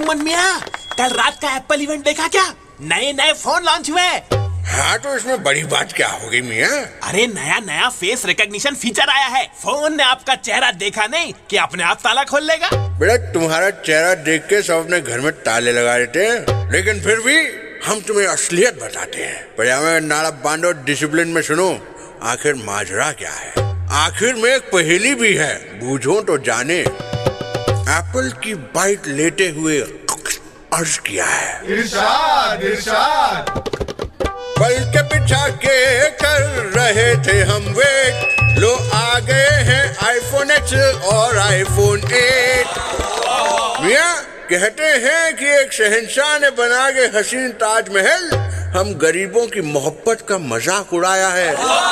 मोहम्मद मियाँ, कल रात का एप्पल इवेंट देखा क्या? नए नए फोन लॉन्च हुए। हाँ तो इसमें बड़ी बात क्या होगी मियाँ? अरे नया नया फेस रिकॉग्निशन फीचर आया है। फोन ने आपका चेहरा देखा नहीं कि अपने आप ताला खोल लेगा। बेटा तुम्हारा चेहरा देख के सब अपने घर में ताले लगा देते हैं, लेकिन फिर भी हम तुम्हें असलियत बताते हैं। पजामे नाड़ा बांधो, डिसिप्लिन में सुनो, आखिर माजरा क्या है। आखिर में एक पहेली भी है, बूझो तो जाने। एप्पल की बाइट लेते हुए अर्ज किया है, इरशाद इरशाद। पल के बिछा के कर रहे थे हम वेट, लो आ गए हैं आईफोन X और आईफोन 8। मियाँ कहते हैं कि एक शहंशाह ने बना के हसीन ताजमहल हम गरीबों की मोहब्बत का मजाक उड़ाया है।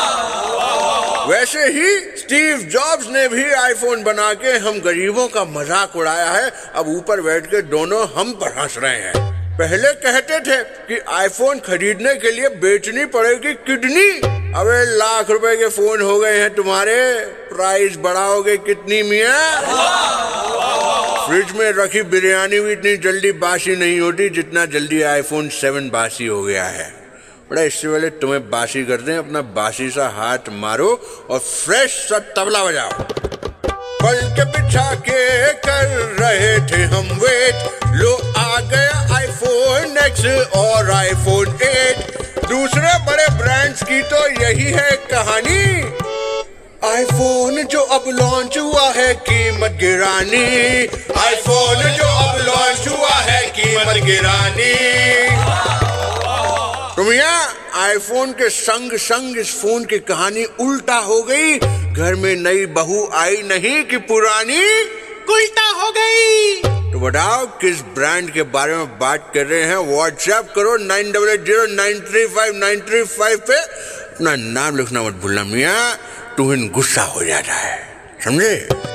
वैसे ही स्टीव जॉब्स ने भी आईफोन बना के हम गरीबों का मजाक उड़ाया है। अब ऊपर बैठ के दोनों हम पर हंस रहे हैं। पहले कहते थे कि आईफोन खरीदने के लिए बेचनी पड़ेगी किडनी। अबे लाख रुपए के फोन हो गए हैं तुम्हारे, प्राइस बढ़ाओगे कितनी मियाँ? फ्रिज में रखी बिरयानी भी इतनी जल्दी बासी नहीं होती जितना जल्दी आईफोन 7 बासी हो गया है। बड़ा इससे पहले तुम्हें बासी कर दें, अपना बासी सा हाथ मारो और फ्रेश सा तबला बजाओ। पल के बिछा के कर रहे थे हम वेट, लो आ गया आईफोन X और आईफोन 8। दूसरे बड़े ब्रांड्स की तो यही है कहानी। आईफोन जो अब लॉन्च हुआ है कीमत गिरानी, आईफोन जो अब लॉन्च हुआ है कीमत गिरानी। तुम यहाँ आईफोन के संग संग इस फोन की कहानी उल्टा हो गई। घर में नई बहू आई नहीं कि पुरानी उल्टा हो गई। तो बताओ किस ब्रांड के बारे में बात कर रहे हैं? व्हाट्सएप करो 980935 पे। अपना नाम लिखना मत भूलना मियाँ, तुम्हें गुस्सा हो जाता है, समझे?